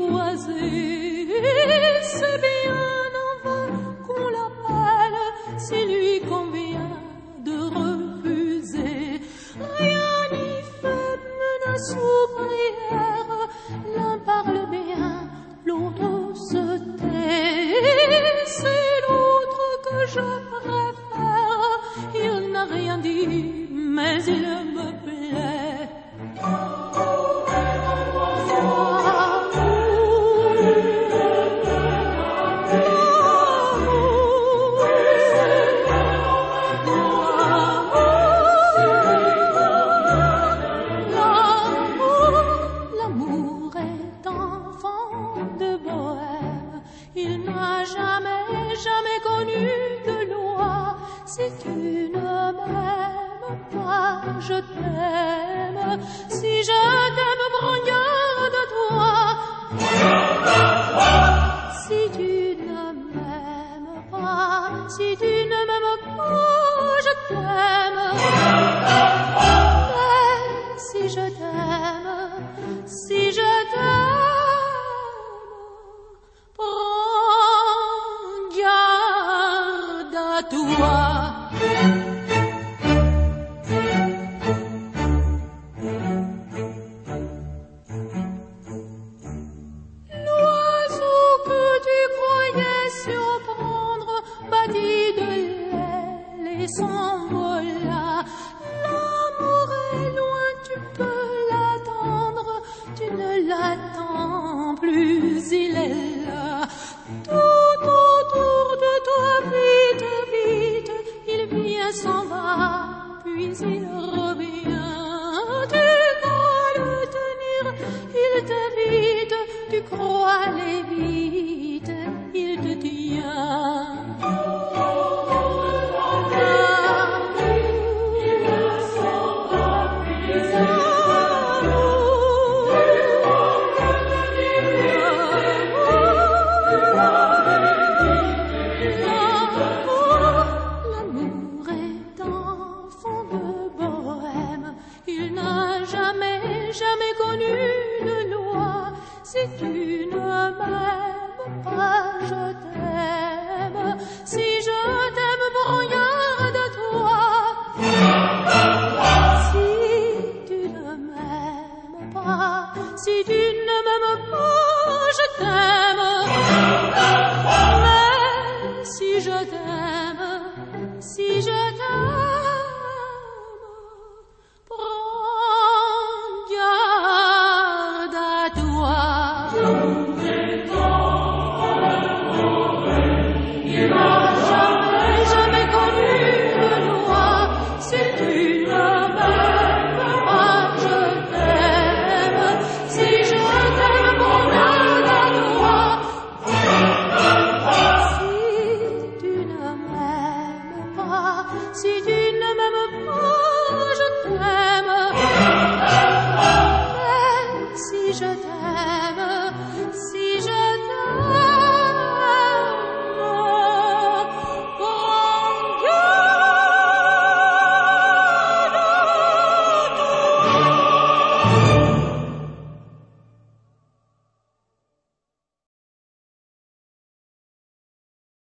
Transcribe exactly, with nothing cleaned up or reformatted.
apprivoisé. C'est bien en vain qu'on l'appelle, si lui convient de refuser. Rien n'y fait, menace ou prière, l'un parle bien, l'autre se tait. C'est l'autre que je préfère, il n'a rien dit, mais il me plaît. L'amour est enfant de bohème, il n'a jamais, jamais connu de loi. Si tu ne m'aimes pas, je t'aime. Si je t'aime, prends garde à toi. Si tu ne m'aimes pas, si tu ne m'aimes pas, je t'aime. Mais si je t'aime, si je t'aime, prends garde à toi. L'oiseau que tu croyais surprendre battit de l'aile et s'envola. L'amour est loin, tu peux l'attendre, tu ne l'attends plus, il est là. Tout autour de toi, vite, vite, il vient, s'en va, puis il revient. Tu crois le tenir, il t'évite, tu crois aller vite, il te tient. L'amour est enfant de bohème, il n'a jamais, jamais connu de loi. Si tu ne m'aimes pas, je t'aime. Si je t'aime, prends garde à toi. Si tu ne m'aimes pas, si tu ne m'aimes pas, je t'aime. Mais si je t'aime,